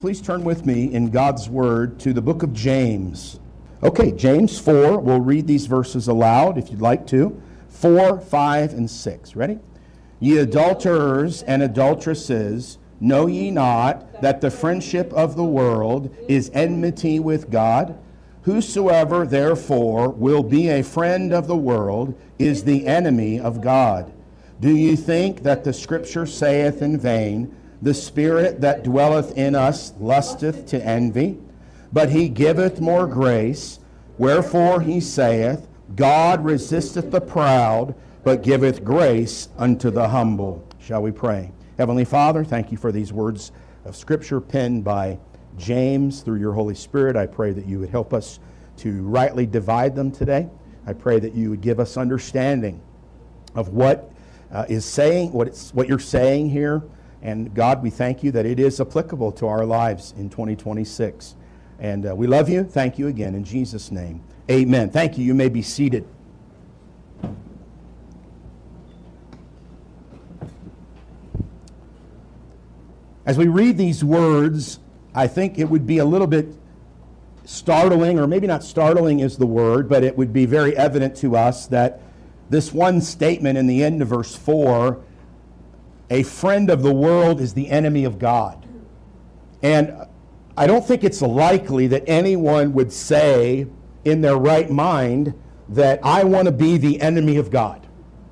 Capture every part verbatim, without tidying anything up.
Please turn with me in God's Word to the book of James. Okay, James four, we'll read these verses aloud if you'd like to. four, five, and six. Ready? Ye adulterers and adulteresses, know ye not that the friendship of the world is enmity with God? Whosoever therefore will be a friend of the world is the enemy of God. Do ye think that the Scripture saith in vain, the Spirit that dwelleth in us lusteth to envy? But he giveth more grace. Wherefore he saith, God resisteth the proud, but giveth grace unto the humble. Shall we pray? Heavenly Father, thank you for these words of Scripture penned by James through your Holy Spirit. I pray that you would help us to rightly divide them today. I pray that you would give us understanding of what uh, is saying, what it's, what you're saying here. And God, we thank you that it is applicable to our lives in twenty twenty-six. And uh, we love you. Thank you again in Jesus' name. Amen. Thank you. You may be seated. As we read these words, I think it would be a little bit startling, or maybe not startling is the word, but it would be very evident to us that this one statement in the end of verse four, a friend of the world is the enemy of God. And I don't think it's likely that anyone would say in their right mind that I want to be the enemy of God.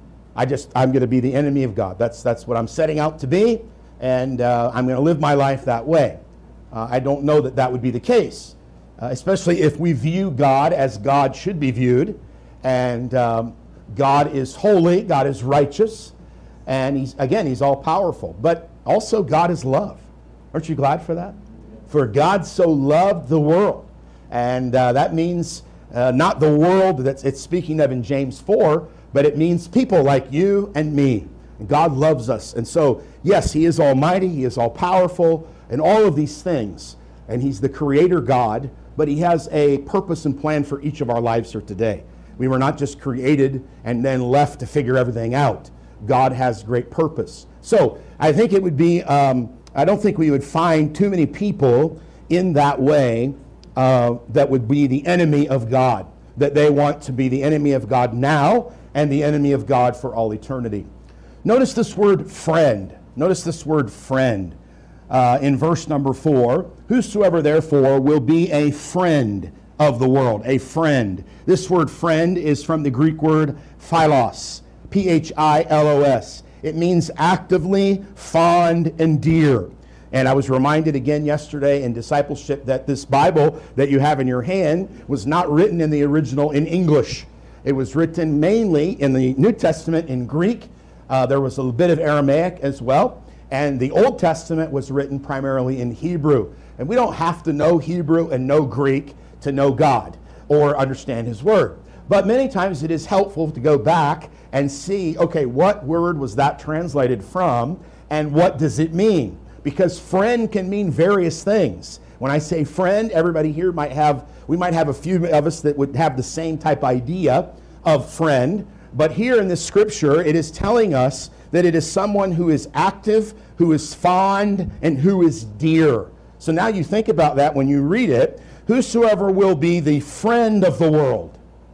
I just, I'm going to be the enemy of God. That's, that's what I'm setting out to be, and uh, I'm going to live my life that way. Uh, I don't know that that would be the case, uh, especially if we view God as God should be viewed. And um, God is holy, God is righteous, and he's, again, he's all powerful. But also God is love. Aren't you glad for that? For God so loved the world. And uh, that means uh, not the world that it's speaking of in James four, but it means people like you and me. And God loves us. And so, yes, he is almighty, he is all powerful, and all of these things. And he's the creator God, but he has a purpose and plan for each of our lives here today. We were not just created and then left to figure everything out. God has great purpose. So I think it would be, um, I don't think we would find too many people in that way uh, that would be the enemy of God, that they want to be the enemy of God now and the enemy of God for all eternity. Notice this word friend. Notice this word friend uh, in verse number four. Whosoever therefore will be a friend of the world, a friend. This word friend is from the Greek word philos. P H I L O S. It means actively, fond, and dear. And I was reminded again yesterday in discipleship that this Bible that you have in your hand was not written in the original in English. It was written mainly in the New Testament in Greek. Uh, there was a little bit of Aramaic as well. And the Old Testament was written primarily in Hebrew. And we don't have to know Hebrew and know Greek to know God or understand his word. But many times it is helpful to go back and see, okay, what word was that translated from, and what does it mean? Because friend can mean various things. When I say friend, everybody here might have, we might have a few of us that would have the same type idea of friend. But here in this scripture, it is telling us that it is someone who is active, who is fond, and who is dear. So now you think about that when you read it. Whosoever will be the friend of the world.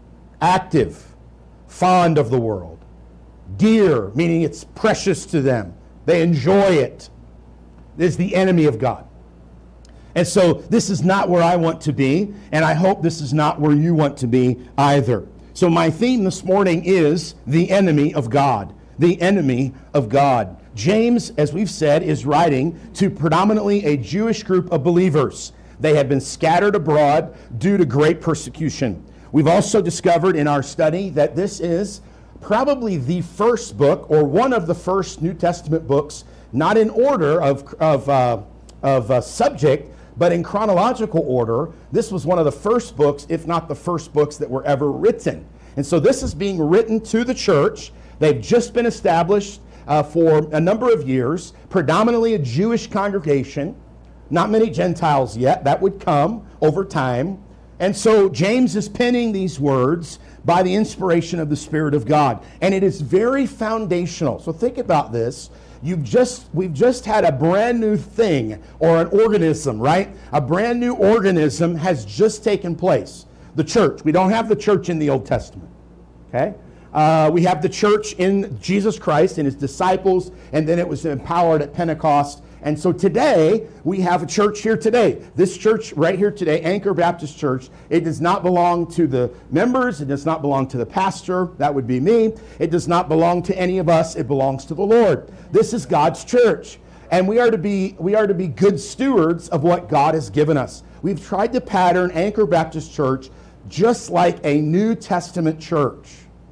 Active, fond of the world. Dear, meaning it's precious to them. They enjoy it. Is the enemy of God. And so this is not where I want to be, and I hope this is not where you want to be either. So my theme this morning is the enemy of God. The enemy of God. James, as we've said, is writing to predominantly a Jewish group of believers. They had been scattered abroad due to great persecution. We've also discovered in our study that this is probably the first book, or one of the first New Testament books, not in order of, of, uh, of uh, subject, but in chronological order. This was one of the first books, if not the first books that were ever written. And so this is being written to the church. They've just been established uh, for a number of years, predominantly a Jewish congregation, not many Gentiles yet. That would come over time. And so James is penning these words by the inspiration of the Spirit of God. And it is very foundational. So think about this. you've just, we've just had a brand new thing, or an organism, right? A brand new organism has just taken place. The church. We don't have the church in the Old Testament, okay? Uh, we have the church in Jesus Christ and his disciples, and then it was empowered at Pentecost. And so today, we have a church here today. This church right here today, Anchor Baptist Church, it does not belong to the members. It does not belong to the pastor. That would be me. It does not belong to any of us. It belongs to the Lord. This is God's church. And we are to be, we are to be good stewards of what God has given us. We've tried to pattern Anchor Baptist Church just like a New Testament church.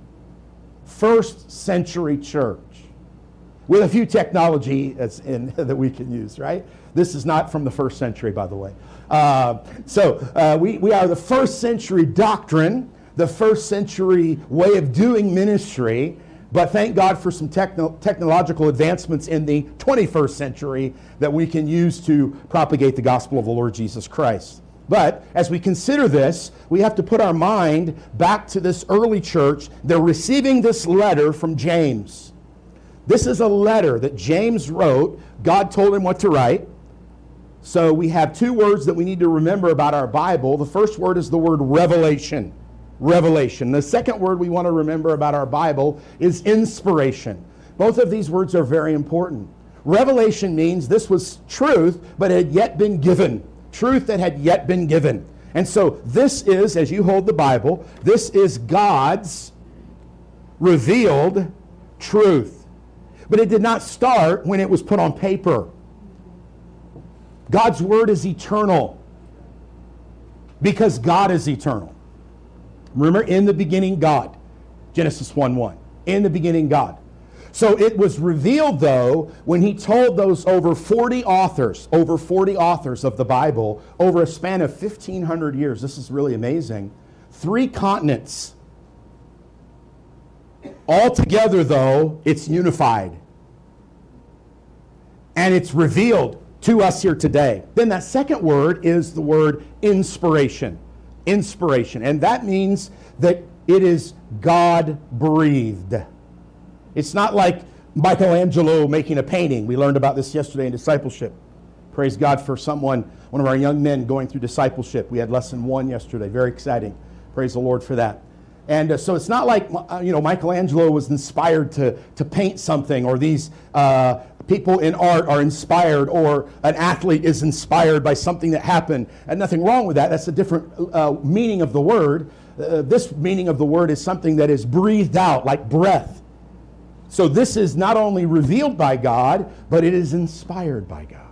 First century church. With a few technology that's in, that we can use, right? This is not from the first century, by the way. Uh, so uh, we, we are the first century doctrine, the first century way of doing ministry, but thank God for some techno- technological advancements in the twenty-first century that we can use to propagate the gospel of the Lord Jesus Christ. But as we consider this, we have to put our mind back to this early church. They're receiving this letter from James. This is a letter that James wrote. God told him what to write. So we have two words that we need to remember about our Bible. The first word is the word revelation. Revelation. The second word we want to remember about our Bible is inspiration. Both of these words are very important. Revelation means this was truth, but it had yet been given. Truth that had yet been given. And so this is, as you hold the Bible, this is God's revealed truth. But it did not start when it was put on paper. God's word is eternal because God is eternal. Remember, in the beginning, God. Genesis one one. In the beginning, God. So it was revealed, though, when he told those over forty authors, over forty authors of the Bible, over a span of fifteen hundred years. This is really amazing. Three continents. Altogether, though, it's unified. And it's revealed to us here today. Then that second word is the word inspiration. Inspiration. And that means that it is God-breathed. It's not like Michelangelo making a painting. We learned about this yesterday in discipleship. Praise God for someone, one of our young men going through discipleship. We had lesson one yesterday. Very exciting. Praise the Lord for that. And uh, so it's not like, uh, you know, Michelangelo was inspired to, to paint something, or these uh, people in art are inspired, or an athlete is inspired by something that happened. And nothing wrong with that. That's a different uh, meaning of the word. Uh, this meaning of the word is something that is breathed out, like breath. So this is not only revealed by God, but it is inspired by God.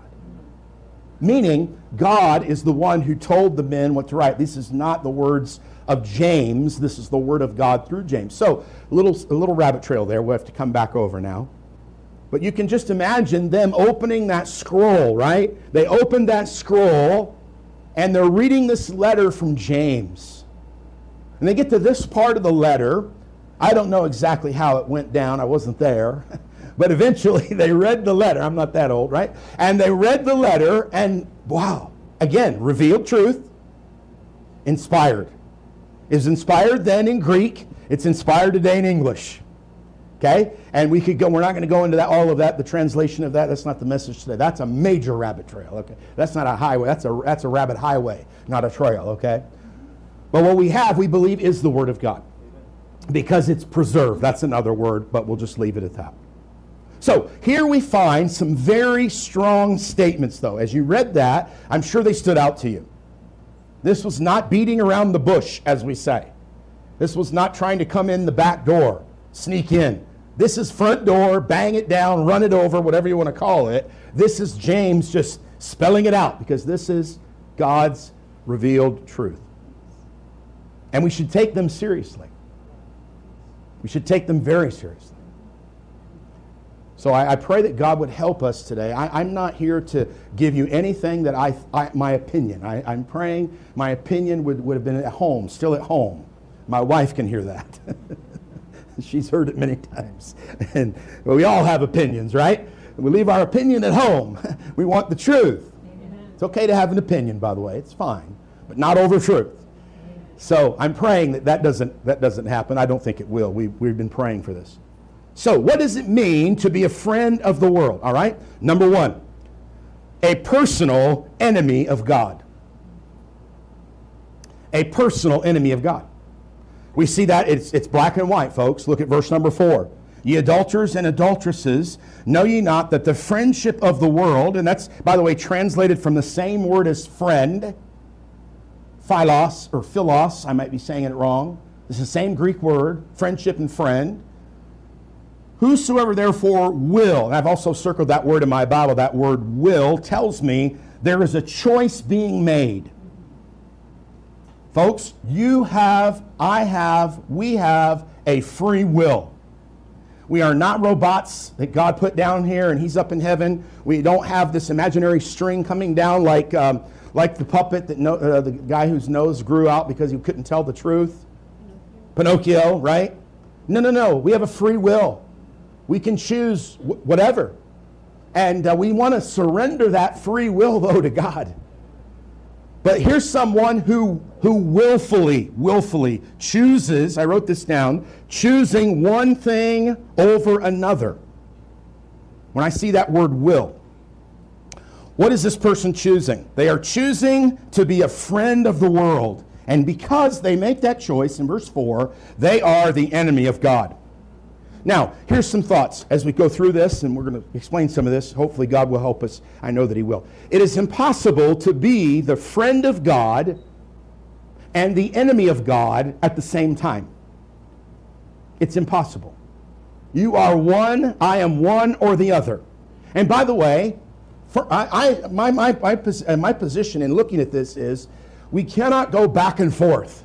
Meaning, God is the one who told the men what to write. This is not the words of James. This is the word of God through James. So, a little, a little rabbit trail there. We'll have to come back over now. But you can just imagine them opening that scroll, right? They opened that scroll, and they're reading this letter from James. And they get to this part of the letter. I don't know exactly how it went down. I wasn't there. But eventually they read the letter. I'm not that old, right? And they read the letter, and wow, again, revealed truth, inspired. It's inspired then in Greek. It's inspired today in English. Okay? And we could go, we're not going to go into that, all of that, the translation of that. That's not the message today. That's a major rabbit trail. Okay? That's not a highway. That's a, that's a rabbit highway, not a trail. Okay? But what we have, we believe, is the Word of God. Because it's preserved. That's another word, but we'll just leave it at that. So here we find some very strong statements, though. As you read that, I'm sure they stood out to you. This was not beating around the bush, as we say. This was not trying to come in the back door, sneak in. This is front door, bang it down, run it over, whatever you want to call it. This is James just spelling it out, because this is God's revealed truth. And we should take them seriously. We should take them very seriously. So I, I pray that God would help us today. I, I'm not here to give you anything that I, I my opinion. I, I'm praying my opinion would, would have been at home, still at home. My wife can hear that. She's heard it many times. And well, we all have opinions, right? We leave our opinion at home. We want the truth. Amen. It's okay to have an opinion, by the way. It's fine, but not over truth. So I'm praying that that doesn't, that doesn't happen. I don't think it will. We, we've been praying for this. So what does it mean to be a friend of the world? All right. Number one, a personal enemy of God. A personal enemy of God. We see that it's, it's black and white, folks. Look at verse number four. Ye adulterers and adulteresses, know ye not that the friendship of the world, and that's, by the way, translated from the same word as friend, philos or philos, I might be saying it wrong. It's the same Greek word, friendship and friend. Whosoever therefore will, and I've also circled that word in my Bible, that word will tells me there is a choice being made. Folks, you have, I have, we have a free will. We are not robots that God put down here and he's up in heaven. We don't have this imaginary string coming down like, um, like the puppet, that no, uh, the guy whose nose grew out because he couldn't tell the truth. Pinocchio, right? No, no, no. We have a free will. We can choose wh- whatever. And uh, we want to surrender that free will, though, to God. But here's someone who, who willfully, willfully chooses, I wrote this down, choosing one thing over another. When I see that word will, what is this person choosing? They are choosing to be a friend of the world. And because they make that choice, in verse four, they are the enemy of God. Now, here's some thoughts as we go through this, and we're going to explain some of this. Hopefully God will help us. I know that he will. It is impossible to be the friend of God and the enemy of God at the same time. It's impossible. You are one, I am one or the other. And by the way, for I, I, my, my, my, my position in looking at this is we cannot go back and forth.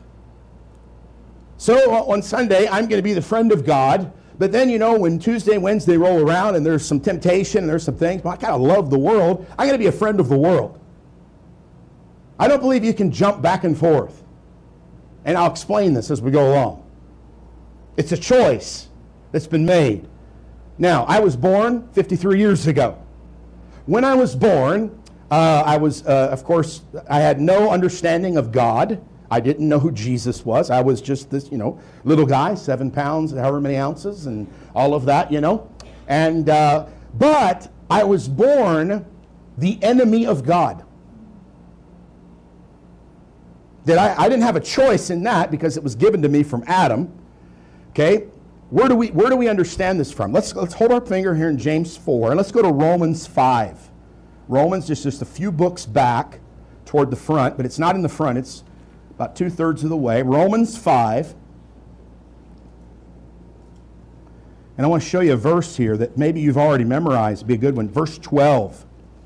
So on Sunday, I'm going to be the friend of God. But then, you know, when Tuesday, Wednesday roll around and there's some temptation and there's some things, well, I kind of love the world, I got to be a friend of the world. I don't believe you can jump back and forth. And I'll explain this as we go along. It's a choice that's been made. Now, I was born fifty-three years ago. When I was born, uh, I was, uh, of course, I had no understanding of God. I didn't know who Jesus was. I was just this, you know, little guy, seven pounds, however many ounces, and all of that, you know. And, uh, but I was born the enemy of God. That I, I didn't have a choice in that because it was given to me from Adam. Okay, where do we where do we understand this from? Let's let's hold our finger here in James four, and let's go to Romans five. Romans is just a few books back toward the front, but it's not in the front. It's about two-thirds of the way. Romans five. And I want to show you a verse here that maybe you've already memorized. It'd be a good one. Verse twelve.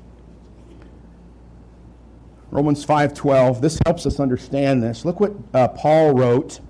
Romans five twelve. This helps us understand this. Look what uh, Paul wrote.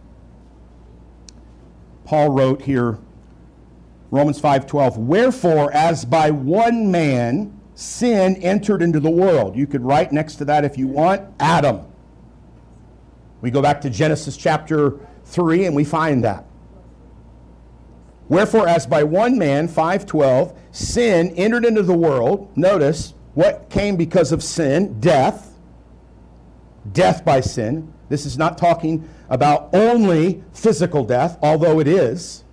Paul wrote here, Romans five twelve. Wherefore, as by one man sin entered into the world. You could write next to that if you want, Adam. We go back to Genesis chapter three and we find that. Wherefore, as by one man, five twelve, sin entered into the world. Notice, what came because of sin? Death. Death by sin. This is not talking about only physical death, although it is.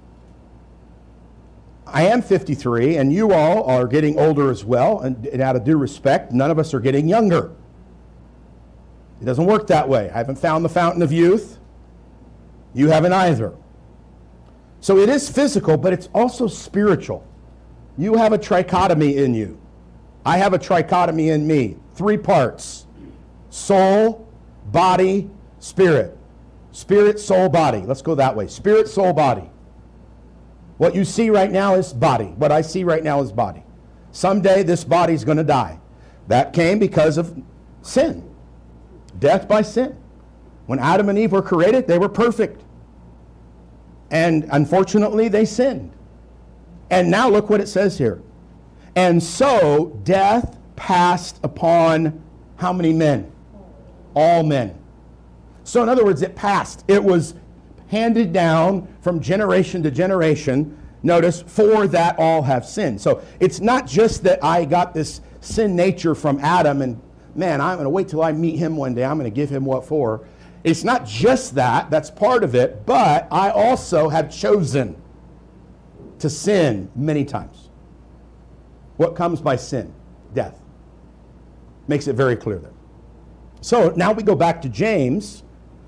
I am fifty-three, and you all are getting older as well, and, and out of due respect, none of us are getting younger. It doesn't work that way. I haven't found the fountain of youth. You haven't either. So it is physical, but it's also spiritual. You have a trichotomy in you. I have a trichotomy in me. Three parts. Soul, body, spirit. Spirit, soul, body. Let's go that way. Spirit, soul, body. What you see right now is body. What I see right now is body. Someday this body's going to die. That came because of sin. Death by sin. When Adam and Eve were created, they were perfect. And unfortunately, they sinned. And now look what it says here. And so death passed upon how many men? All men. So in other words, it passed. It was handed down from generation to generation. Notice, for that all have sinned. So it's not just that I got this sin nature from Adam and, man, I'm going to wait till I meet him one day. I'm going to give him what for. It's not just that. That's part of it. But I also have chosen. to sin many times. What comes by sin? Death. Makes it very clear there. So now we go back to James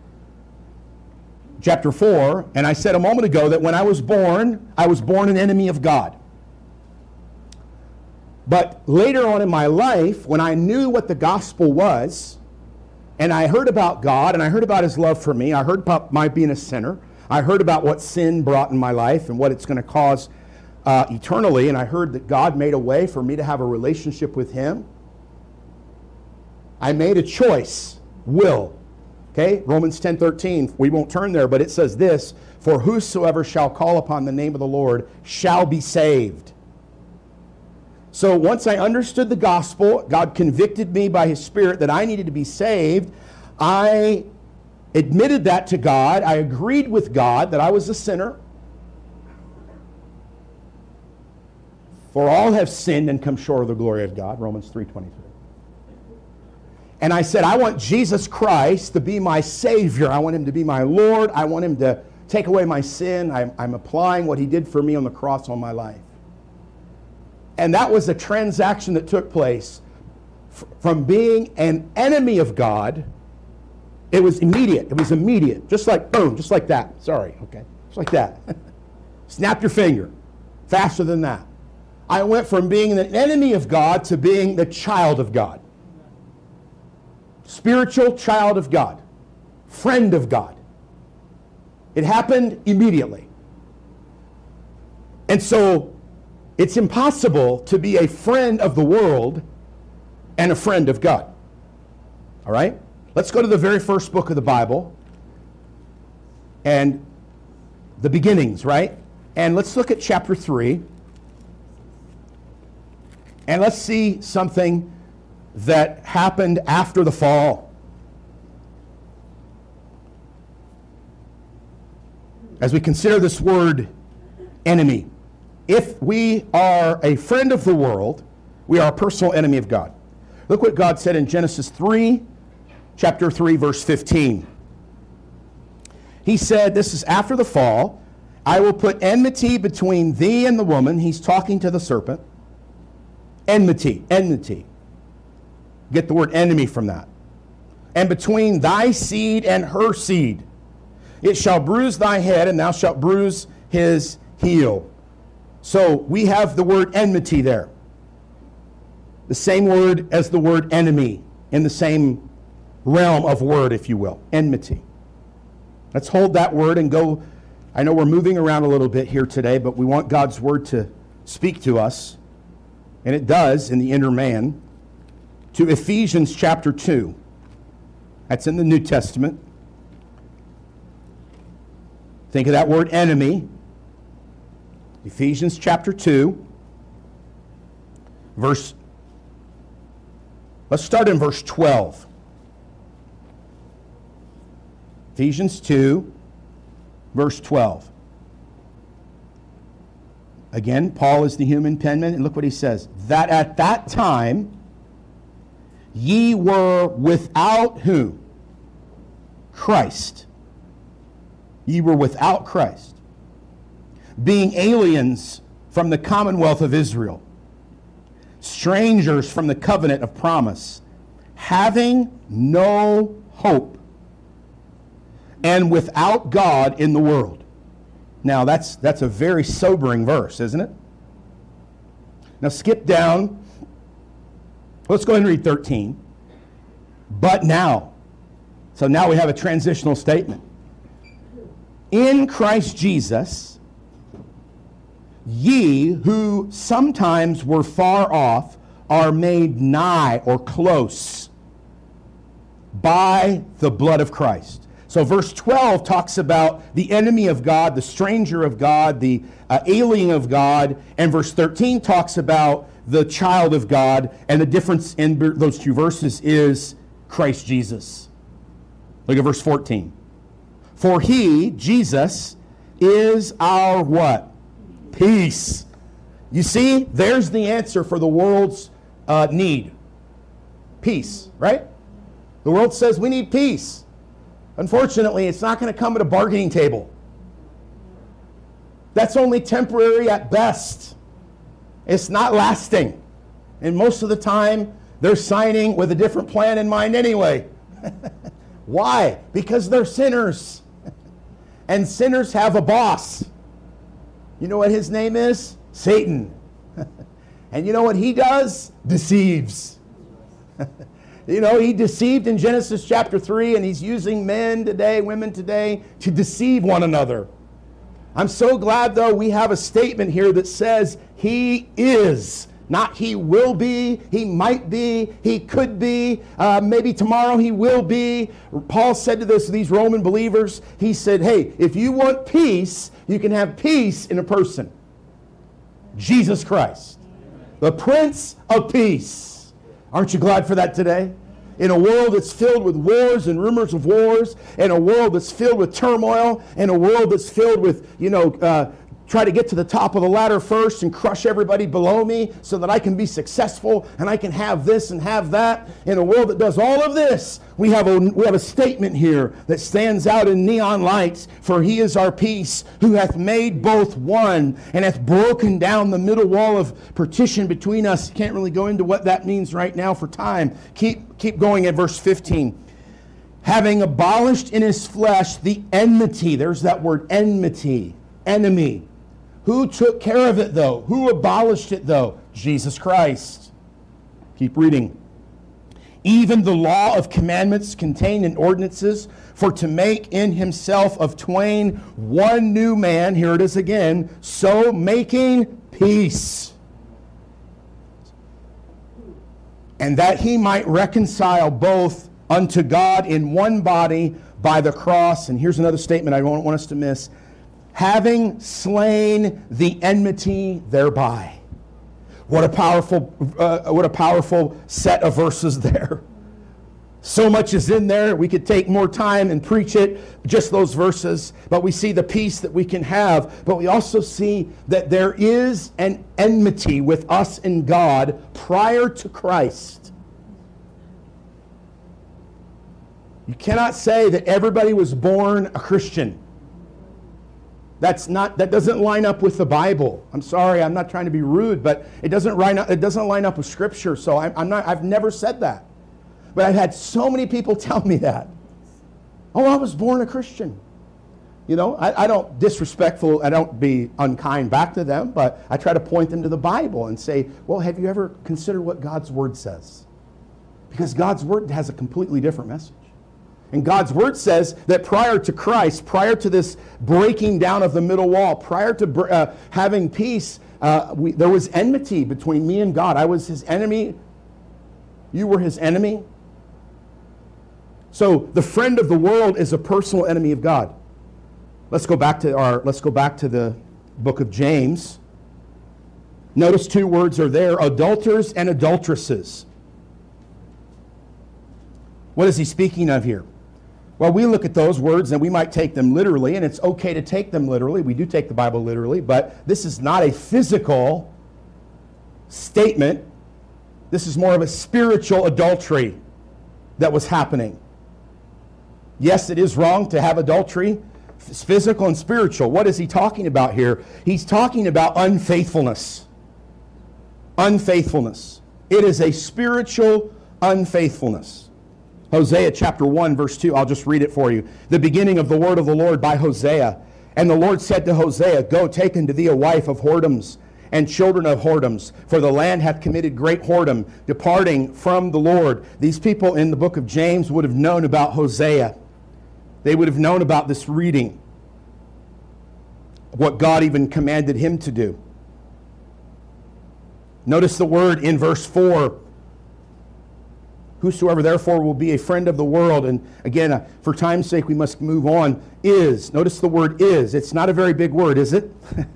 chapter four, and I said a moment ago that when I was born, I was born an enemy of God. But later on in my life, when I knew what the gospel was, and I heard about God, and I heard about his love for me, I heard about my being a sinner, I heard about what sin brought in my life and what it's going to cause uh, eternally, and I heard that God made a way for me to have a relationship with him. I made a choice, will. Okay, Romans ten thirteen, we won't turn there, but it says this, for whosoever shall call upon the name of the Lord shall be saved. So once I understood the gospel, God convicted me by his Spirit that I needed to be saved. I admitted that to God. I agreed with God that I was a sinner. For all have sinned and come short of the glory of God, Romans three twenty-three. And I said, I want Jesus Christ to be my Savior. I want him to be my Lord. I want him to take away my sin. I'm, I'm applying what he did for me on the cross on my life. And that was a transaction that took place f- from being an enemy of God. It was immediate. It was immediate. Just like, boom, just like that. Sorry, okay. Just like that. Snap your finger. Faster than that. I went from being an enemy of God to being the child of God. Spiritual child of God. Friend of God. It happened immediately. And so it's impossible to be a friend of the world and a friend of God. All right? Let's go to the very first book of the Bible and the beginnings, right? And let's look at chapter three. And let's see something that happened after the fall. As we consider this word enemy, if we are a friend of the world, we are a personal enemy of God. Look what God said in Genesis three, chapter three, verse fifteen. He said, this is after the fall, I will put enmity between thee and the woman. He's talking to the serpent. Enmity, enmity. Get the word enemy from that. And between thy seed and her seed. It shall bruise thy head, and thou shalt bruise his heel. So we have the word enmity there. The same word as the word enemy, in the same realm of word, if you will. Enmity. Let's hold that word and go. I know we're moving around a little bit here today, but we want God's word to speak to us. And it does in the inner man. To Ephesians chapter two. That's in the New Testament. Think of that word enemy. Ephesians chapter two. Verse, let's start in verse twelve. Ephesians two, verse twelve. Again, Paul is the human penman, and look what he says. That at that time ye were without who? Christ. Ye were without Christ, being aliens from the commonwealth of Israel, strangers from the covenant of promise, having no hope, and without God in the world. Now, that's, that's a very sobering verse, isn't it? Now, skip down. Let's go ahead and read thirteen. But now. So now we have a transitional statement. In Christ Jesus, ye who sometimes were far off are made nigh or close by the blood of Christ. So verse twelve talks about the enemy of God, the stranger of God, the uh, alien of God, and verse thirteen talks about the child of God, and the difference in those two verses is Christ Jesus. Look at verse fourteen. For he, Jesus, is our what? Peace. You see, there's the answer for the world's uh, need. Peace, right? The world says we need peace. Unfortunately, it's not going to come at a bargaining table. That's only temporary at best. It's not lasting. And most of the time, they're signing with a different plan in mind anyway. Why? Because they're sinners. And sinners have a boss. You know what his name is? Satan. And you know what he does? Deceives. You know, he deceived in Genesis chapter three, and he's using men today, women today, to deceive one another. I'm so glad, though, we have a statement here that says he is. Not he will be, he might be, he could be, uh, maybe tomorrow he will be. Paul said to this, these Roman believers, he said, hey, if you want peace, you can have peace in a person. Jesus Christ, the Prince of Peace. Aren't you glad for that today? In a world that's filled with wars and rumors of wars, in a world that's filled with turmoil, in a world that's filled with, you know, uh, try to get to the top of the ladder first and crush everybody below me so that I can be successful and I can have this and have that. In a world that does all of this, we have a, we have a statement here that stands out in neon lights. For he is our peace, who hath made both one and hath broken down the middle wall of partition between us. Can't really go into what that means right now for time. Keep, keep going at verse fifteen. Having abolished in his flesh the enmity. There's that word enmity, enemy. Who took care of it, though? Who abolished it, though? Jesus Christ. Keep reading. Even the law of commandments contained in ordinances, for to make in himself of twain one new man, here it is again, so making peace. And that he might reconcile both unto God in one body by the cross. And here's another statement I don't want us to miss. Having slain the enmity thereby. What a powerful, uh, what a powerful set of verses there. So much is in there. We could take more time and preach it, just those verses. But we see the peace that we can have. But we also see that there is an enmity with us and God prior to Christ. You cannot say that everybody was born a Christian. That's not, that doesn't line up with the Bible. I'm sorry, I'm not trying to be rude, but it doesn't line up, it doesn't line up with Scripture. So I'm, I'm not, I've never said that. But I've had so many people tell me that. Oh, I was born a Christian. You know, I, I don't disrespectful, I don't be unkind back to them, but I try to point them to the Bible and say, well, have you ever considered what God's Word says? Because God's Word has a completely different message. And God's Word says that prior to Christ, prior to this breaking down of the middle wall, prior to uh, having peace, uh, we, there was enmity between me and God. I was his enemy. You were his enemy. So the friend of the world is a personal enemy of God. Let's go back to our, let's go back to the book of James. Notice two words are there, adulterers and adulteresses. What is he speaking of here? Well, we look at those words and we might take them literally, and it's okay to take them literally. We do take the Bible literally, but this is not a physical statement. This is more of a spiritual adultery that was happening. Yes, it is wrong to have adultery. It's physical and spiritual. What is he talking about here? He's talking about unfaithfulness. Unfaithfulness. It is a spiritual unfaithfulness. Hosea chapter one, verse two, I'll just read it for you. The beginning of the word of the Lord by Hosea. And the Lord said to Hosea, go, take unto thee a wife of whoredoms and children of whoredoms, for the land hath committed great whoredom, departing from the Lord. These people in the book of James would have known about Hosea. They would have known about this reading, what God even commanded him to do. Notice the word in verse four. Whosoever therefore will be a friend of the world, and again, uh, for time's sake, we must move on, is. Notice the word is. It's not a very big word, is it?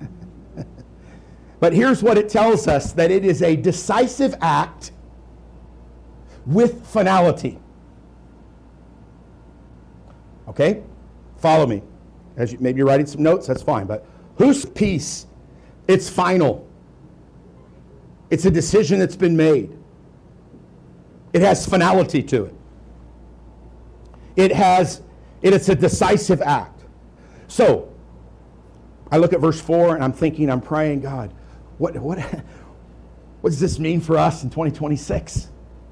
But here's what it tells us, that it is a decisive act with finality. Okay? Follow me. As you, maybe you're writing some notes, that's fine. But whose peace? It's final. It's a decision that's been made. It has finality to it. It has, it is a decisive act. So, I look at verse four and I'm thinking, I'm praying, God, what, what, what does this mean for us in twenty twenty-six?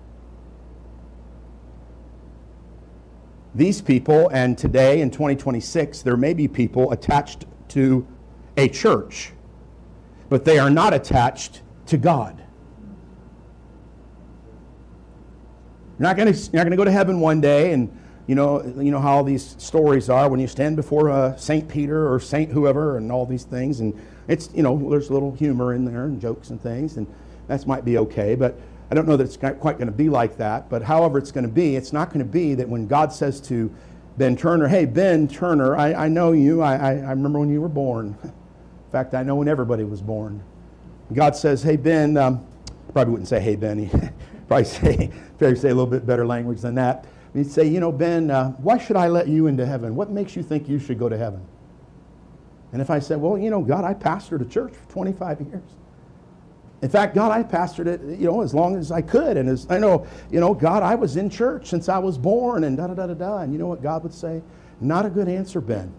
These people, and today in twenty twenty-six, there may be people attached to a church, but they are not attached to God. You're not going to you're not going to go to heaven one day, and you know you know how all these stories are when you stand before uh, Saint Peter or Saint whoever, and all these things, and it's you know there's a little humor in there and jokes and things, and that might be okay, but I don't know that it's quite going to be like that. But however it's going to be, it's not going to be that when God says to Ben Turner, hey, Ben Turner, I, I know you. I, I, I remember when you were born. In fact, I know when everybody was born. God says, hey, Ben, um, probably wouldn't say, hey, Ben. He'd probably say, probably say a little bit better language than that. He'd say, you know, Ben, uh, why should I let you into heaven? What makes you think you should go to heaven? And if I said, well, you know, God, I pastored a church for twenty-five years. In fact, God, I pastored it, you know, as long as I could. And as I know, you know, God, I was in church since I was born and da-da-da-da-da. And you know what God would say? Not a good answer, Ben.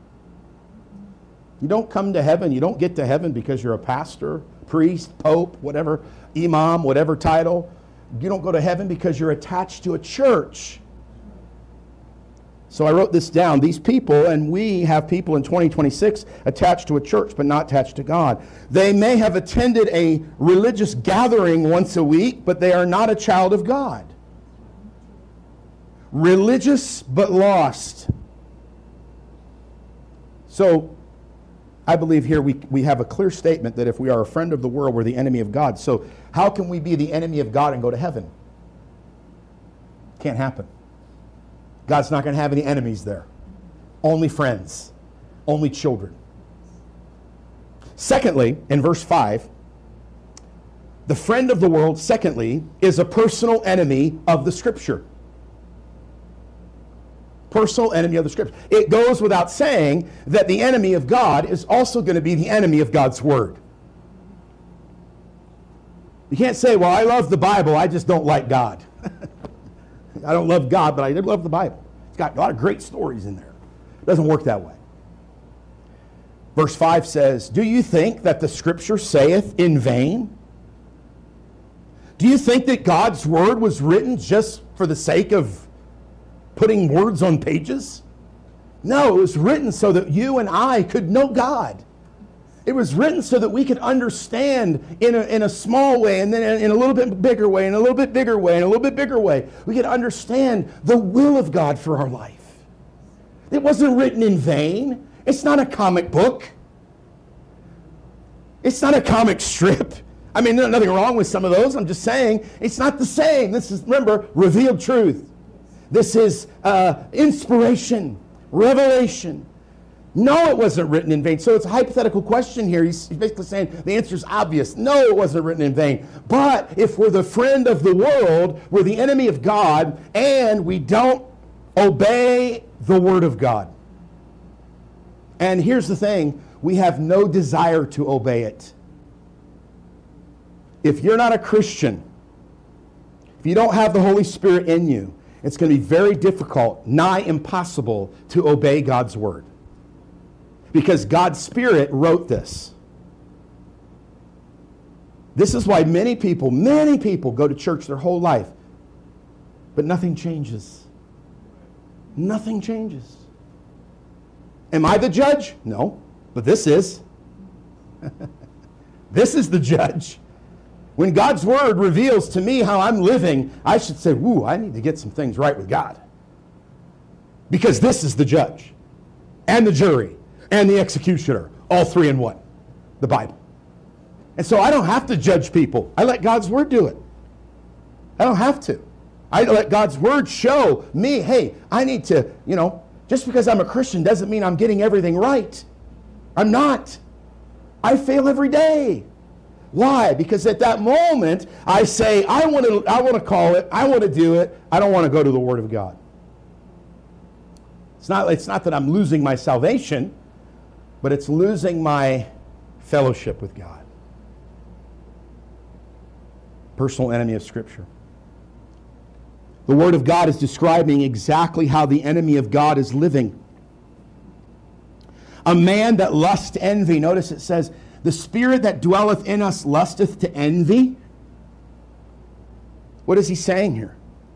You don't come to heaven. You don't get to heaven because you're a pastor, priest, pope, whatever, imam, whatever title. You don't go to heaven because you're attached to a church. So I wrote this down. These people, and we have people in twenty twenty-six attached to a church, but not attached to God. They may have attended a religious gathering once a week, but they are not a child of God. Religious, but lost. So I believe here we, we have a clear statement that if we are a friend of the world, we're the enemy of God. So how can we be the enemy of God and go to heaven? Can't happen. God's not going to have any enemies there. Only friends. Only children. Secondly, in verse five, the friend of the world, secondly, is a personal enemy of the Scripture. Personal enemy of the Scripture. It goes without saying that the enemy of God is also going to be the enemy of God's Word. You can't say, well, I love the Bible, I just don't like God. I don't love God, but I did love the Bible. It's got a lot of great stories in there. It doesn't work that way. Verse five says, do you think that the Scripture saith in vain? Do you think that God's Word was written just for the sake of putting words on pages? No, it was written so that you and I could know God. It was written so that we could understand in a, in a small way, and then in a little bit bigger way, and a little bit bigger way, and a little bit bigger way. We could understand the will of God for our life. It wasn't written in vain. It's not a comic book. It's not a comic strip. I mean, there's nothing wrong with some of those. I'm just saying it's not the same. This is, remember, revealed truth. This is uh, inspiration, revelation. No, it wasn't written in vain. So it's a hypothetical question here. He's basically saying the answer is obvious. No, it wasn't written in vain. But if we're the friend of the world, we're the enemy of God, and we don't obey the Word of God. And here's the thing. We have no desire to obey it. If you're not a Christian, if you don't have the Holy Spirit in you, it's going to be very difficult, nigh impossible, to obey God's Word. Because God's Spirit wrote this. This is why many people, many people go to church their whole life, but nothing changes. Nothing changes. Am I the judge? No, but this is. This is the judge. When God's Word reveals to me how I'm living, I should say, woo, I need to get some things right with God. Because this is the judge and the jury and the executioner, all three in one, the Bible. And so I don't have to judge people. I let God's Word do it. I don't have to. I let God's Word show me, hey, I need to, you know, just because I'm a Christian doesn't mean I'm getting everything right. I'm not. I fail every day. Why? Because at that moment, I say, I want to, I want to call it, I want to do it, I don't want to go to the Word of God. It's not, it's not that I'm losing my salvation, but it's losing my fellowship with God. Personal enemy of Scripture. The Word of God is describing exactly how the enemy of God is living. A man that lusts to envy. Notice it says, the spirit that dwelleth in us lusteth to envy. What is he saying here?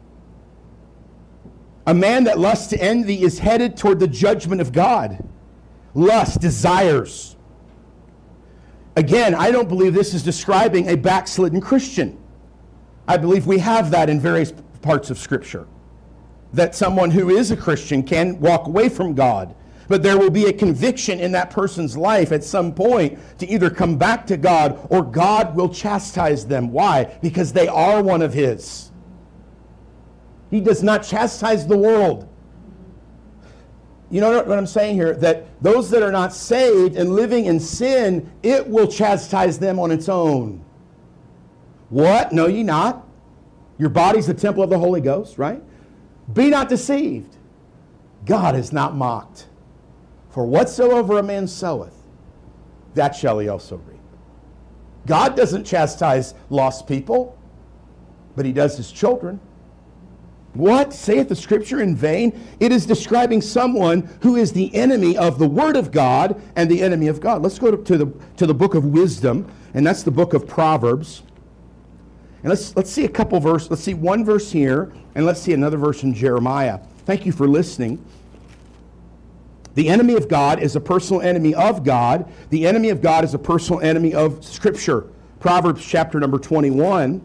A man that lusts to envy is headed toward the judgment of God. Lust, desires. Again, I don't believe this is describing a backslidden Christian. I believe we have that in various parts of Scripture. That someone who is a Christian can walk away from God. But there will be a conviction in that person's life at some point to either come back to God or God will chastise them. Why? Because they are one of His. He does not chastise the world. You know what I'm saying here? That those that are not saved and living in sin, it will chastise them on its own. What? No, ye not. Your body's the temple of the Holy Ghost, right? Be not deceived. God is not mocked. For whatsoever a man soweth, that shall he also reap. God doesn't chastise lost people, but He does His children. What? Saith the Scripture in vain? It is describing someone who is the enemy of the Word of God and the enemy of God. Let's go to, to, the, to the book of wisdom, and that's the book of Proverbs. And let's, let's see a couple verses. Let's see one verse here, and let's see another verse in Jeremiah. Thank you for listening. The enemy of God is a personal enemy of God. The enemy of God is a personal enemy of Scripture. Proverbs chapter number twenty-one.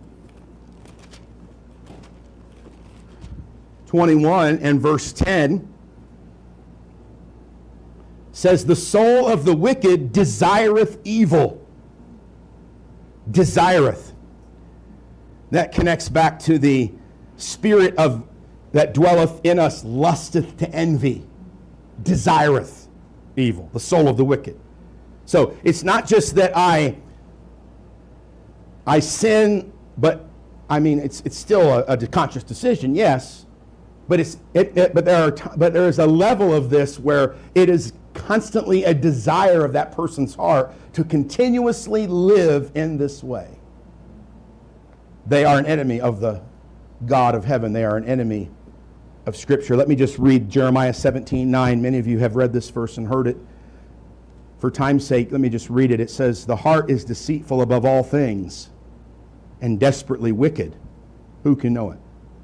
twenty-one and verse ten says, the soul of the wicked desireth evil. Desireth. That connects back to the spirit of that dwelleth in us lusteth to envy. Desireth evil, the soul of the wicked. So it's not just that I I sin, but I mean it's it's still a, a conscious decision, yes. But it's it, it but there are t- but there is a level of this where it is constantly a desire of that person's heart to continuously live in this way. They are an enemy of the God of heaven. They are an enemy of Scripture. Let me just read Jeremiah seventeen nine. Many of you have read this verse and heard it. For time's sake, let me just read it. It says, the heart is deceitful above all things and desperately wicked. Who can know it?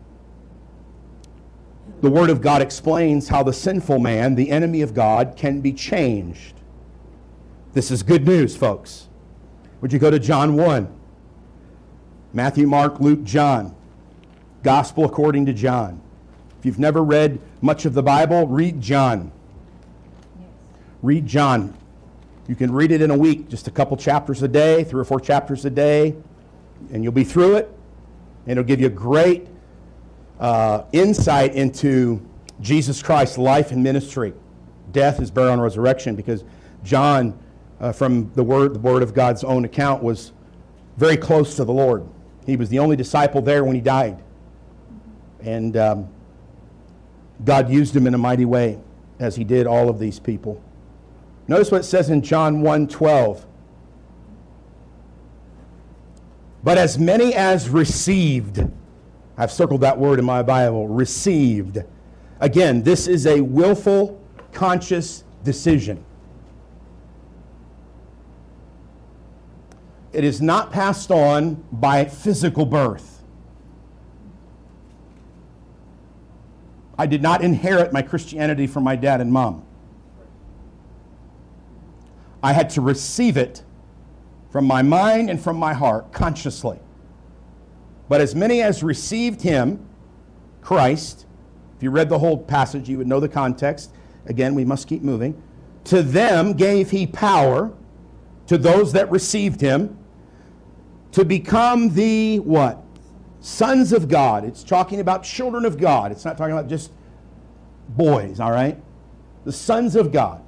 The Word of God explains how the sinful man, the enemy of God, can be changed. This is good news, folks. Would you go to John one? Matthew, Mark, Luke, John. Gospel according to John. If you've never read much of the Bible, read John. Yes. Read John. You can read it in a week, just a couple chapters a day, three or four chapters a day, and you'll be through it. And it'll give you a great uh, insight into Jesus Christ's life and ministry, death, His burial, and resurrection, because John, uh, from the word, the Word of God's own account, was very close to the Lord. He was the only disciple there when He died. And um, God used him in a mighty way, as He did all of these people. Notice what it says in John one twelve. But as many as received, I've circled that word in my Bible, received. Again, this is a willful, conscious decision. It is not passed on by physical birth. I did not inherit my Christianity from my dad and mom. I had to receive it from my mind and from my heart, consciously. But as many as received Him, Christ, if you read the whole passage, you would know the context. Again, we must keep moving. To them gave He power, to those that received Him, to become the what? Sons of God. It's talking about children of God. It's not talking about just boys, all right? The sons of God.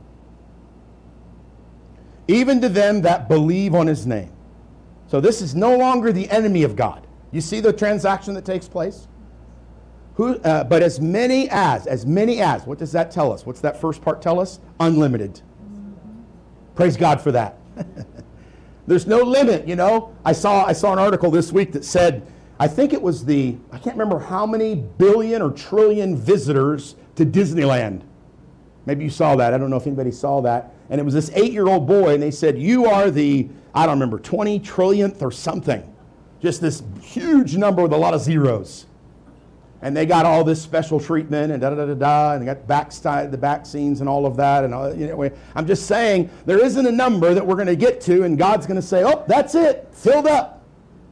Even to them that believe on His name. So this is no longer the enemy of God. You see the transaction that takes place? Who? Uh, but as many as, as many as, what does that tell us? What's that first part tell us? Unlimited. Praise God for that. There's no limit, you know. I saw, I saw an article this week that said, I think it was the, I can't remember how many billion or trillion visitors to Disneyland. Maybe you saw that. I don't know if anybody saw that. And it was this eight-year-old boy, and they said, you are the, I don't remember, twenty trillionth or something. Just this huge number with a lot of zeros. And they got all this special treatment and da-da-da-da-da, and they got back the vaccines and all of that. And all, you know, I'm just saying, there isn't a number that we're going to get to, and God's going to say, oh, that's it, filled up.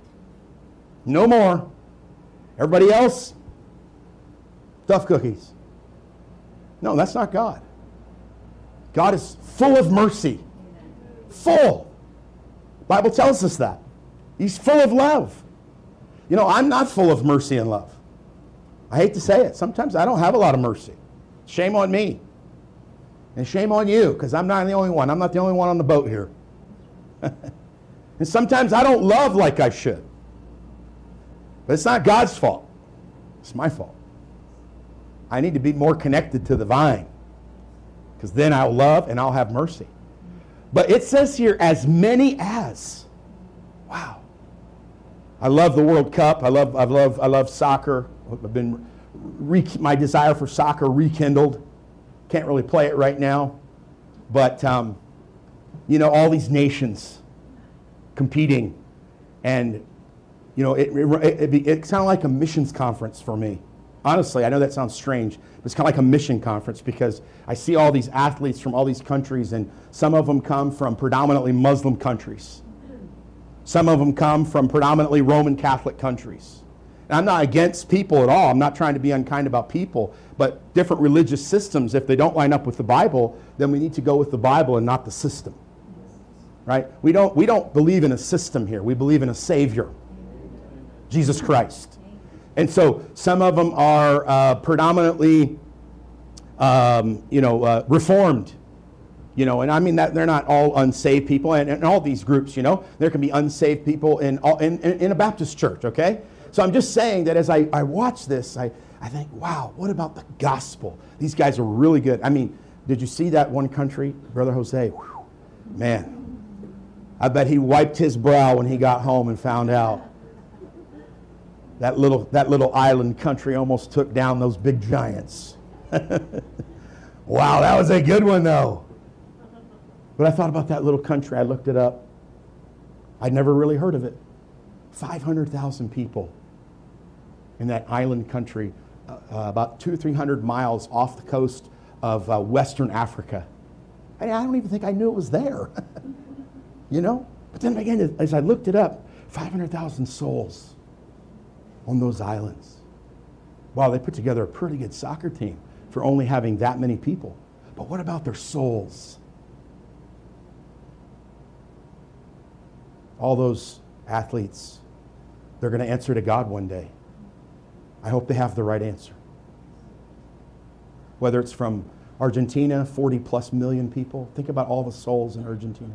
No more. Everybody else, stuffed cookies. No, that's not God. God is full of mercy. Full. The Bible tells us that. He's full of love. You know, I'm not full of mercy and love. I hate to say it. Sometimes I don't have a lot of mercy. Shame on me. And shame on you, because I'm not the only one. I'm not the only one on the boat here. And sometimes I don't love like I should. But it's not God's fault. It's my fault. I need to be more connected to the vine, because then I'll love and I'll have mercy. But it says here, as many as. Wow. I love the World Cup. I love, I love, I love soccer. I've been re- my desire for soccer rekindled. Can't really play it right now, but um, you know, all these nations competing, and you know, it, it, it, it's kind of like a missions conference for me. Honestly, I know that sounds strange, but it's kind of like a mission conference, because I see all these athletes from all these countries, and some of them come from predominantly Muslim countries. Some of them come from predominantly Roman Catholic countries. And I'm not against people at all. I'm not trying to be unkind about people, but different religious systems, if they don't line up with the Bible, then we need to go with the Bible and not the system. Right? We don't, we don't believe in a system here. We believe in a Savior, Jesus Christ. And so some of them are uh, predominantly, um, you know, uh, Reformed. You know, and I mean that they're not all unsaved people, and in all these groups, you know, there can be unsaved people in, all, in, in, in a Baptist church, okay? So I'm just saying that as I, I watch this, I, I think, wow, what about the gospel? These guys are really good. I mean, did you see that one country, Brother Jose? Whew, man, I bet he wiped his brow when he got home and found out that little, that little island country almost took down those big giants. Wow, that was a good one, though. But I thought about that little country. I looked it up. I'd never really heard of it. five hundred thousand people in that island country, uh, uh, about two or three hundred miles off the coast of uh, Western Africa. I, I don't even think I knew it was there. You know? But then again, as I looked it up, five hundred thousand souls on those islands. Wow, they put together a pretty good soccer team for only having that many people. But what about their souls? All those athletes, they're going to answer to God one day. I hope they have the right answer. Whether it's from Argentina, forty plus million people. Think about all the souls in Argentina.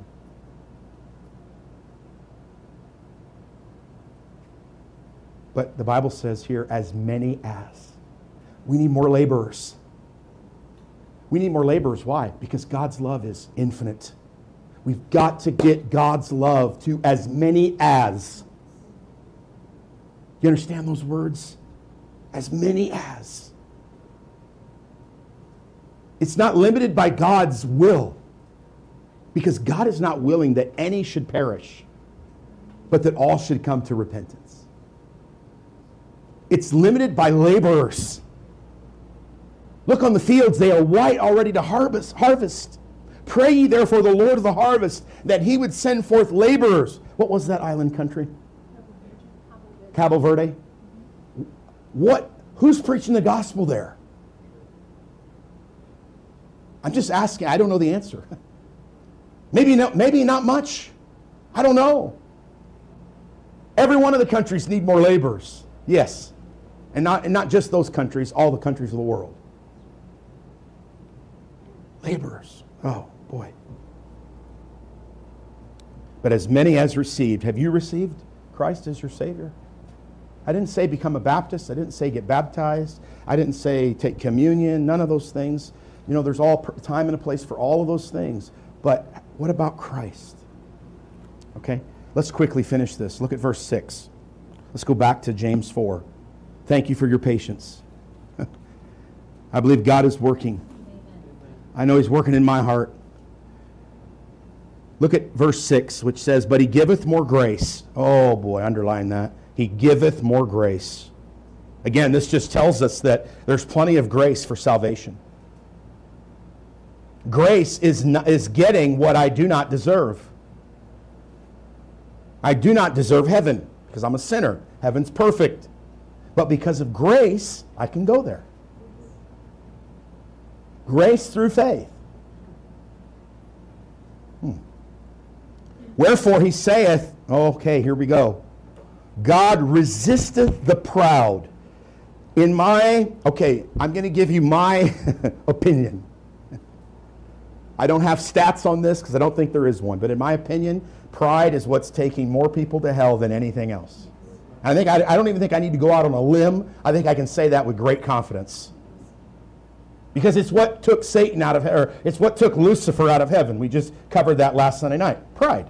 But the Bible says here, as many as. We need more laborers. We need more laborers. Why? Because God's love is infinite. We've got to get God's love to as many as. You understand those words? As many as. It's not limited by God's will, because God is not willing that any should perish, but that all should come to repentance. It's limited by laborers. Look on the fields, they are white already to harvest. harvest. Pray ye therefore the Lord of the harvest, that he would send forth laborers. What was that island country? Cabo Verde. What? Who's preaching the gospel there? I'm just asking. I don't know the answer. Maybe not, maybe not much. I don't know. Every one of the countries need more laborers. Yes. And not, and not just those countries, all the countries of the world. Laborers. Oh, boy. But as many as received, have you received Christ as your Savior? I didn't say become a Baptist. I didn't say get baptized. I didn't say take communion. None of those things. You know, there's all time and a place for all of those things. But what about Christ? Okay, let's quickly finish this. Look at verse six. Let's go back to James four. Thank you for your patience. I believe God is working. I know he's working in my heart. Look at verse six, which says, but he giveth more grace. Oh boy, underline that. He giveth more grace. Again, this just tells us that there's plenty of grace for salvation. Grace is, not, is getting what I do not deserve. I do not deserve heaven because I'm a sinner. Heaven's perfect. But because of grace, I can go there. Grace through faith. Hmm. Wherefore he saith, okay, here we go. God resisteth the proud. In my, okay, I'm going to give you my opinion. I don't have stats on this because I don't think there is one. But in my opinion, pride is what's taking more people to hell than anything else. I think I, I don't even think I need to go out on a limb. I think I can say that with great confidence. Because it's what took Satan out of heaven, or it's what took Lucifer out of heaven. We just covered that last Sunday night. Pride.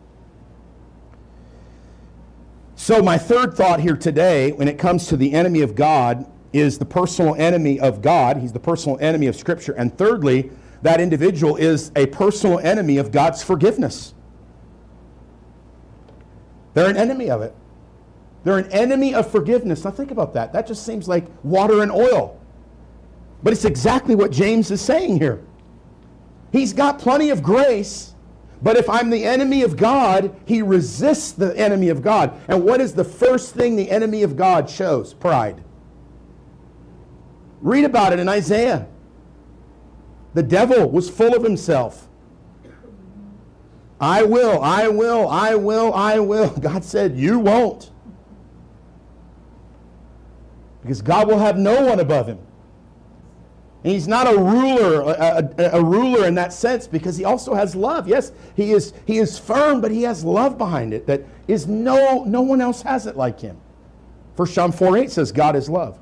So my third thought here today, when it comes to the enemy of God, is the personal enemy of God. He's the personal enemy of Scripture. And thirdly, that individual is a personal enemy of God's forgiveness. They're an enemy of it. They're an enemy of forgiveness. Now think about that. That just seems like water and oil. But it's exactly what James is saying here. He's got plenty of grace, but if I'm the enemy of God, he resists the enemy of God. And what is the first thing the enemy of God shows? Pride. Read about it in Isaiah. The devil was full of himself. I will, I will, I will, I will. God said, you won't. Because God will have no one above him. And he's not a ruler, a, a, a ruler in that sense, because he also has love. Yes, he is, he is firm, but he has love behind it that is no, no one else has it like him. First John four eight says God is love.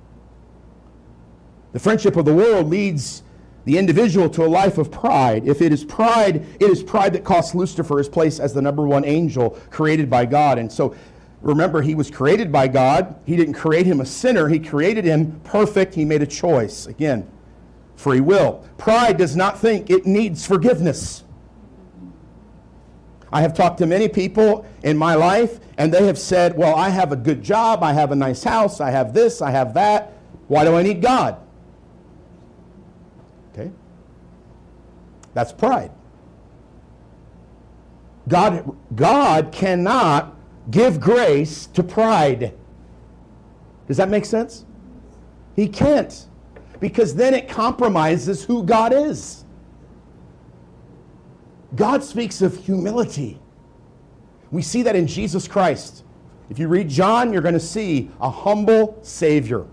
The friendship of the world leads the individual to a life of pride. If it is pride, it is pride that cost Lucifer his place as the number one angel created by God. And so remember, he was created by God. He didn't create him a sinner. He created him perfect. He made a choice. Again, free will. Pride does not think it needs forgiveness. I have talked to many people in my life, and they have said, well, I have a good job. I have a nice house. I have this. I have that. Why do I need God? Okay. That's pride. God, God cannot give grace to pride. Does that make sense? He can't. Because then it compromises who God is. God speaks of humility. We see that in Jesus Christ. If you read John, you're going to see a humble Savior.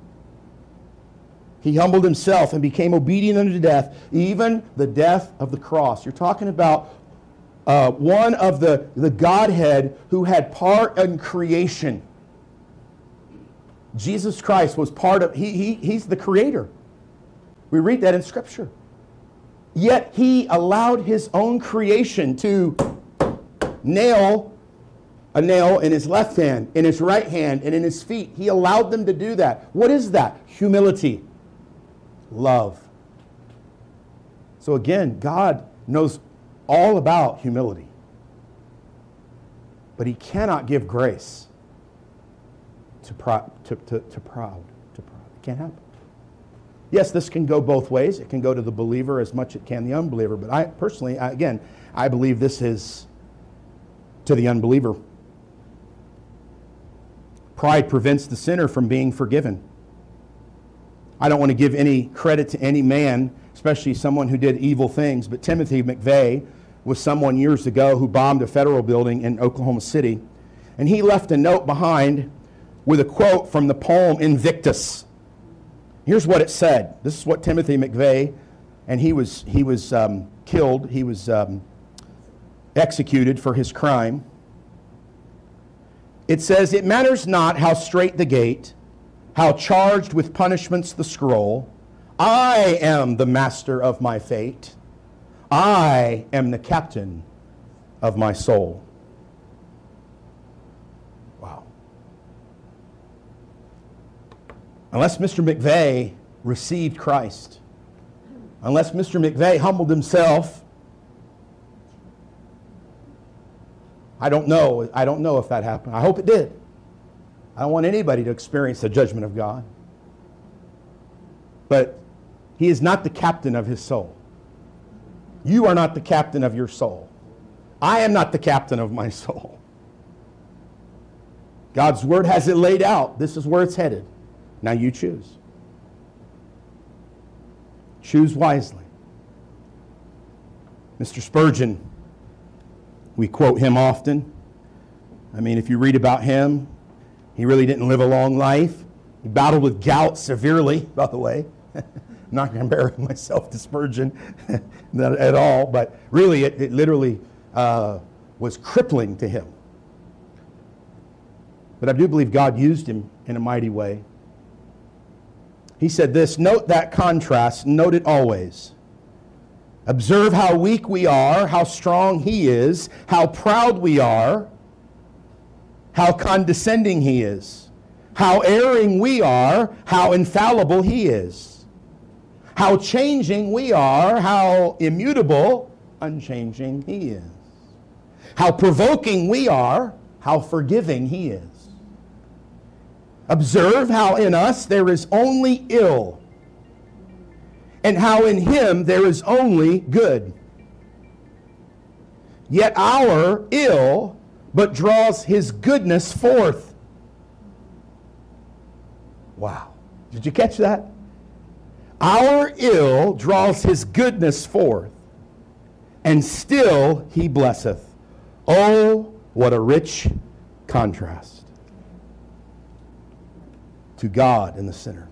He humbled himself and became obedient unto death, even the death of the cross. You're talking about uh, one of the, the Godhead who had part in creation. Jesus Christ was part of, he, he, he's the creator. We read that in Scripture. Yet he allowed his own creation to nail a nail in his left hand, in his right hand, and in his feet. He allowed them to do that. What is that? Humility. Love. So again, God knows all about humility. But he cannot give grace to, pro- to, to, to proud. To proud. It can't happen. Yes, this can go both ways. It can go to the believer as much as it can the unbeliever. But I personally, I, again, I believe this is to the unbeliever. Pride prevents the sinner from being forgiven. I don't want to give any credit to any man, especially someone who did evil things, but Timothy McVeigh was someone years ago who bombed a federal building in Oklahoma City. And he left a note behind with a quote from the poem Invictus. Here's what it said. This is what Timothy McVeigh, and he was, he was um, killed, he was um, executed for his crime. It says, "It matters not how straight the gate, how charged with punishments the scroll. I am the master of my fate. I am the captain of my soul." Wow. Unless Mister McVeigh received Christ, unless Mister McVeigh humbled himself I don't know. I don't know if that happened. I hope it did. I don't want anybody to experience the judgment of God. But he is not the captain of his soul. You are not the captain of your soul. I am not the captain of my soul. God's word has it laid out. This is where it's headed. Now you choose. Choose wisely. Mister Spurgeon, we quote him often. I mean, if you read about him, he really didn't live a long life. He battled with gout severely, by the way. I'm not going to compare myself to Spurgeon at all, but really it, it literally uh, was crippling to him. But I do believe God used him in a mighty way. He said this, note that contrast, note it always. Observe how weak we are, how strong he is, how proud we are, how condescending he is, how erring we are, how infallible he is, how changing we are, how immutable, unchanging he is, how provoking we are, how forgiving he is. Observe how in us there is only ill, and how in him there is only good. Yet our ill but draws his goodness forth. Wow. Did you catch that? Our ill draws his goodness forth, and still he blesseth. Oh, what a rich contrast to God and the sinner.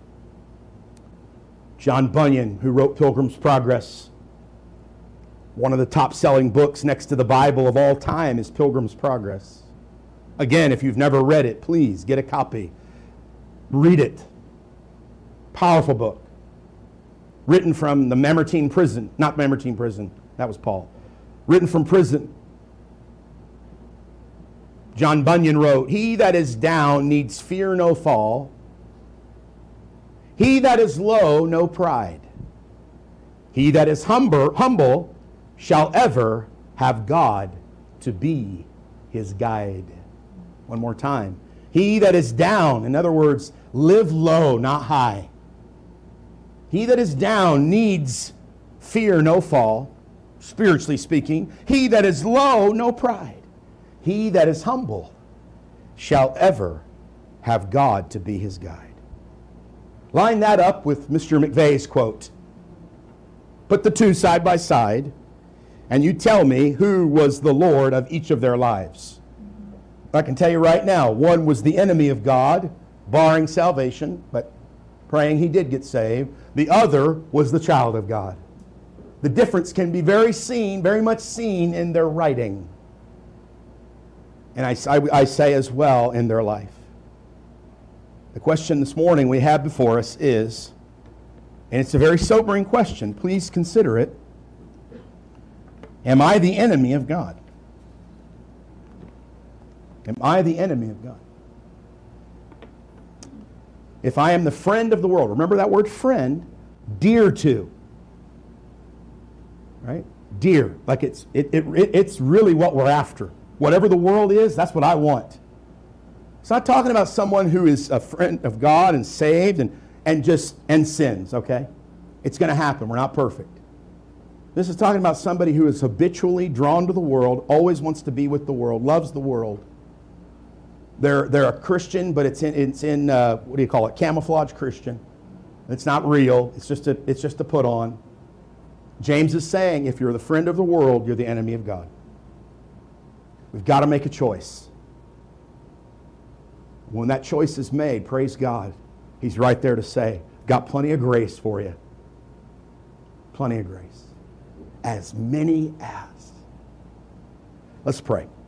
John Bunyan, who wrote Pilgrim's Progress, one of the top-selling books next to the Bible of all time is Pilgrim's Progress. Again, if you've never read it, please get a copy. Read it. Powerful book. Written from the Mamertine prison. Not Mamertine prison. That was Paul. Written from prison. John Bunyan wrote, he that is down needs fear no fall. He that is low, no pride. He that is humble, humble shall ever have God to be his guide. One more time. He that is down, in other words, live low, not high. He that is down needs fear no fall, spiritually speaking. He that is low, no pride. He that is humble shall ever have God to be his guide. Line that up with Mister McVeigh's quote. Put the two side by side, and you tell me who was the Lord of each of their lives. I can tell you right now, one was the enemy of God, barring salvation, but praying he did get saved. The other was the child of God. The difference can be very seen, very much seen in their writing. And I, I, I say as well in their life. The question this morning we have before us is, and it's a very sobering question, please consider it, am I the enemy of God? Am I the enemy of God? If I am the friend of the world, remember that word friend, dear to, right? Dear, like it's, it, it, it's really what we're after. Whatever the world is, that's what I want. It's not talking about someone who is a friend of God and saved and, and just and sins, okay? It's going to happen. We're not perfect. This is talking about somebody who is habitually drawn to the world, always wants to be with the world, loves the world. They're, they're a Christian, but it's in, it's in uh, what do you call it, camouflage Christian. It's not real. It's just a, it's just a put on. James is saying, if you're the friend of the world, you're the enemy of God. We've got to make a choice. When that choice is made, praise God, he's right there to say, got plenty of grace for you. Plenty of grace. As many as. Let's pray.